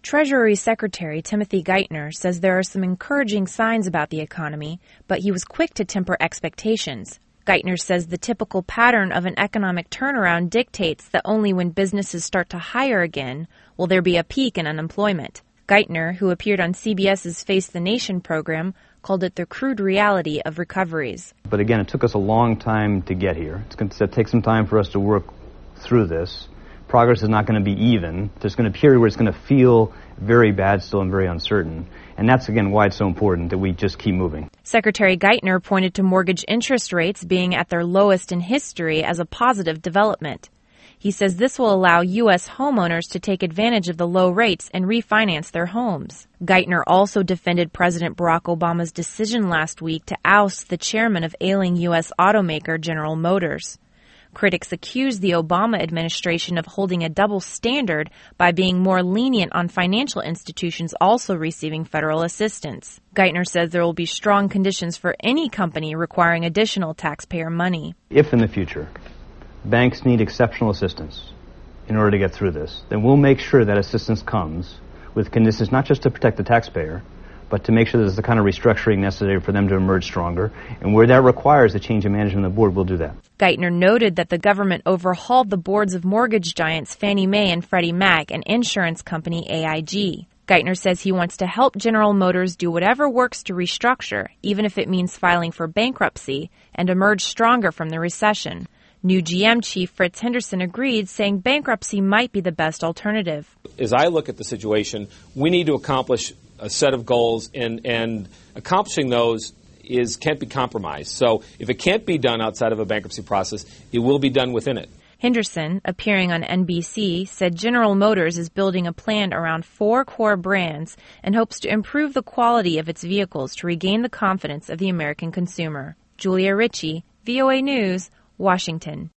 Treasury Secretary Timothy Geithner says there are some encouraging signs about the economy, but he was quick to temper expectations. Geithner says the typical pattern of an economic turnaround dictates that only when businesses start to hire again will there be a peak in unemployment. Geithner, who appeared on CBS's Face the Nation program, called it the crude reality of recoveries. But again, it took us a long time to get here. It's going to take some time for us to work through this. Progress is not going to be even. There's going to be a period where it's going to feel very bad still and very uncertain. And that's, again, why it's so important that we just keep moving. Secretary Geithner pointed to mortgage interest rates being at their lowest in history as a positive development. He says this will allow U.S. homeowners to take advantage of the low rates and refinance their homes. Geithner also defended President Barack Obama's decision last week to oust the chairman of ailing U.S. automaker General Motors. Critics accuse the Obama administration of holding a double standard by being more lenient on financial institutions also receiving federal assistance. Geithner says there will be strong conditions for any company requiring additional taxpayer money. If in the future banks need exceptional assistance in order to get through this, then we'll make sure that assistance comes with conditions not just to protect the taxpayer, but to make sure there's the kind of restructuring necessary for them to emerge stronger. And where that requires a change in management of the board, we'll do that. Geithner noted that the government overhauled the boards of mortgage giants Fannie Mae and Freddie Mac and insurance company AIG. Geithner says he wants to help General Motors do whatever works to restructure, even if it means filing for bankruptcy, and emerge stronger from the recession. New GM chief Fritz Henderson agreed, saying bankruptcy might be the best alternative. As I look at the situation, we need to accomplish a set of goals, and accomplishing those can't be compromised. So if it can't be done outside of a bankruptcy process, it will be done within it. Henderson, appearing on NBC, said General Motors is building a plan around 4 core brands and hopes to improve the quality of its vehicles to regain the confidence of the American consumer. Julia Ritchie, VOA News, Washington.